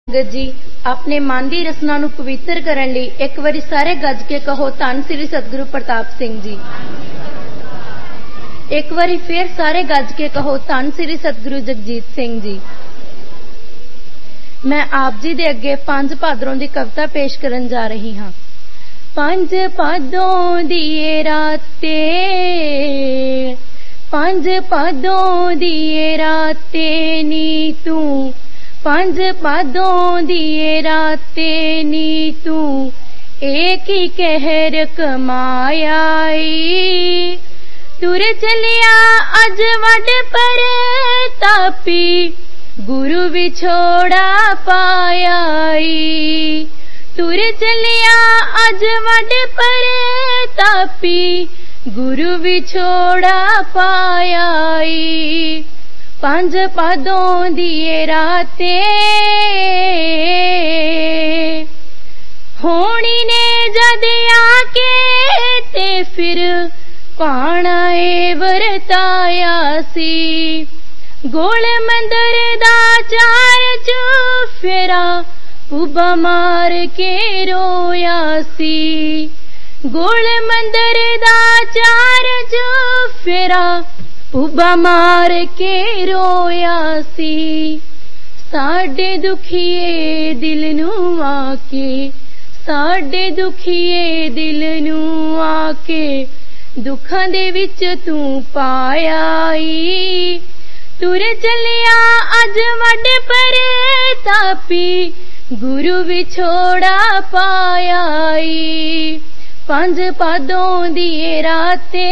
संगत जी अपने मन की रसना नूं पवित्र करन लई एक बारी सारे गज के कहो धन श्री सतगुरु प्रताप सिंह जी। एक बारी फिर सारे गज के कहो धन श्री सतगुरु जगजीत सिंह जी। मैं आप जी दे अगे 5 भादरों की कविता पेश करन जा रही हाँ। 5 भादों दी राते 5 भादों दी राते नी तू 5 भादों दी राते नी तू एक ही कहर कमायाई तुर चलिया अज वड पर तापी गुरु विछोड़ा पायाई तुर चलिया अज वड पर तापी गुरु विछोड़ा पायाई 5 भादों दी राते होनी ने जद आके ते फिर पाना ए वरताया सी गोल मंदर दा 4 चुफेरा पुबा मार के रोया सी गोल मंदर दा 4 चुफेरा पुबा मार के रोया सी साडे दुखिए दिल नूं आके साडे दुखिए दिल नूं आके दुखां दे विच तू पायाई तुर चलिया अज वड पर तापी गुरु विछोड़ा पायाई 5 भादों दी राते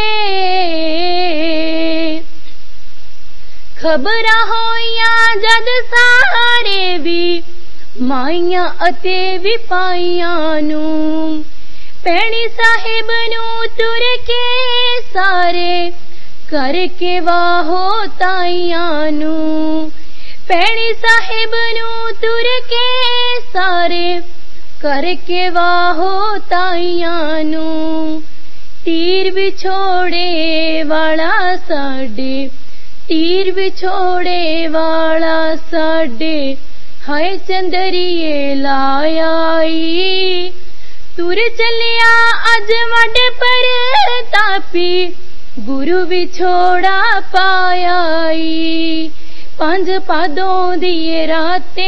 खबरां होईयां जद सारे भी माइयां अते विपाइयां नूं पैणी साहिब नूं तुर के सारे करके वाहो ताइयां नूं पैणी साहिब नूं तुर के सारे करके वाहो ताइयां नूं तीर विछोड़े वाला साडे तीर विछोड़े वाला साडे हाय चंदरिए लायाई तुर चलिया अज वड पर तापी गुरु विछोड़ा पायाई 5 भादों दी राते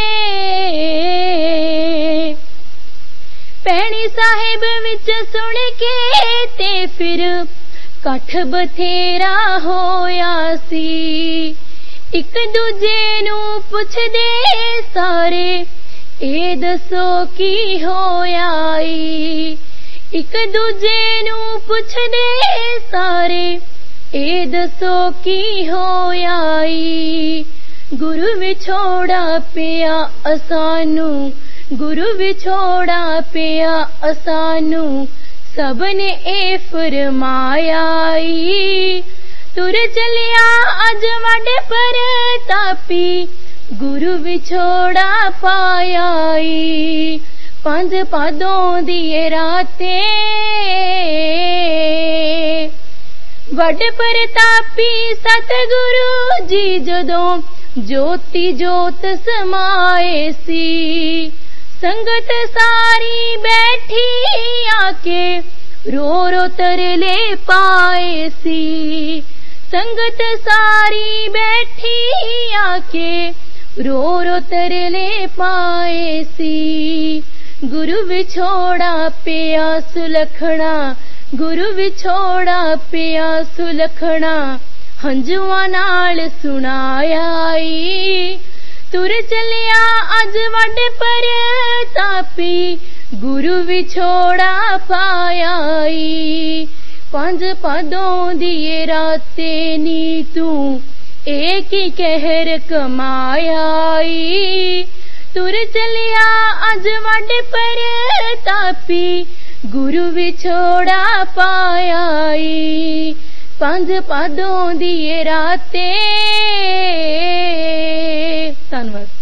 पैणी साहिब विच सुन के ते फिर कठ बथेरा होया सी एक दूजे नूं पुछदे सारे ए दसो की होयाई एक दूजे नूं पुछदे सारे ए दसो की होयाई गुरु विछोड़ा पिया असानू गुरु विछोड़ा पिया असानू सबने ए फरमायाई तुर चलिया अज वड पर तापी गुरु विछोड़ा पायाई 5 भादों दी राते वड पर तापी सतगुरु जी जदों ज्योति जोत समाए सी संगत सारी बैठी आके रो रो तरले पाए सी संगत सारी बैठी आके रो रो तरले पाए सी गुरु विछोड़ा पिया सुलखना गुरु विछोड़ा पिया सुलखना हंजुआं नाल सुनायाई तुर चलिया अज वड पर तापी गुरु विछोड़ा पायाई 5 भादों दी राते नी तू एक ही कहर कमायाई तुर चलिया अज वड पर तापी गुरु विछोड़ा पायाई 5 भादों दी राते। धन्यवाद।